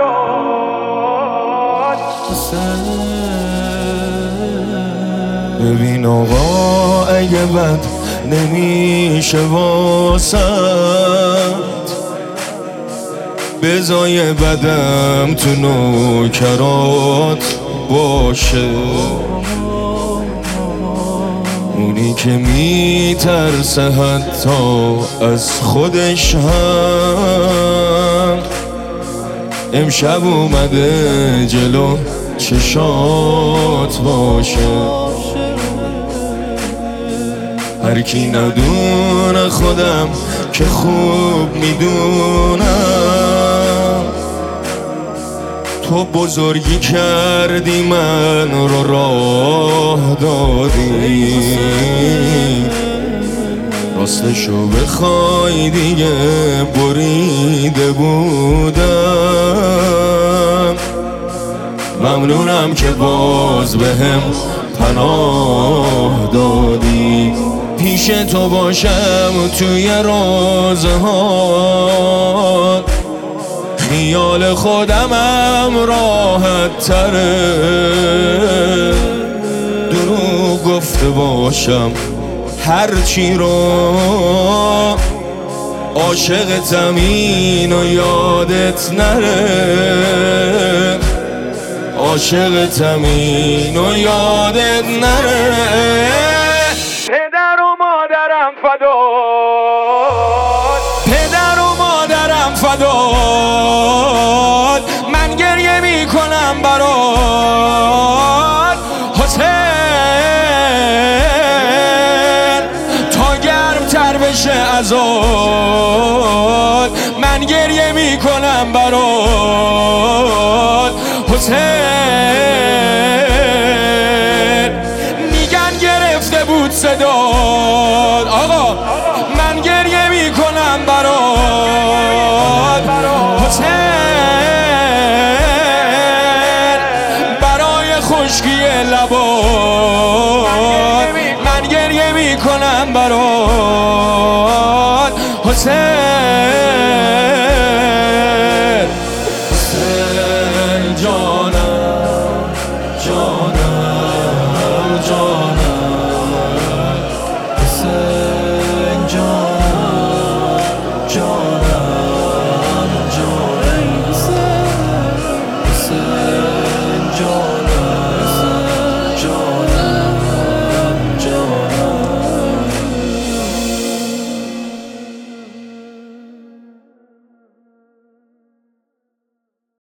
ببین آقا اگه بد نمیشه واسد، بزای بدم تو نوکرات باشه. اونی که میترسه حتی از خودش هم امشب اومده جلو چشات باشه. هر کی ندونه خودم که خوب میدونم، تو بزرگی کردی من رو راه دادی. راستشو بخوای دیگه بریده بودم. ممنونم که باز بهم پناه دادی. پیش تو باشم توی روزها، خیال خودمم راحت تره. دروغ گفته باشم هرچی رو، عاشقتم اینو یادت نره. عاشقتم اینو یادت نره. پدر و مادرم فداد، پدر و مادرم فداد، من گریه میکنم برات حسین. تا گرمتر بشه عزاد، من گریه میکنم برات حسین. میگن گرفته بود صداد، آقا من گریه میکنم برات حسین. برای خشکی لبات من گریه میکنم برات حسین.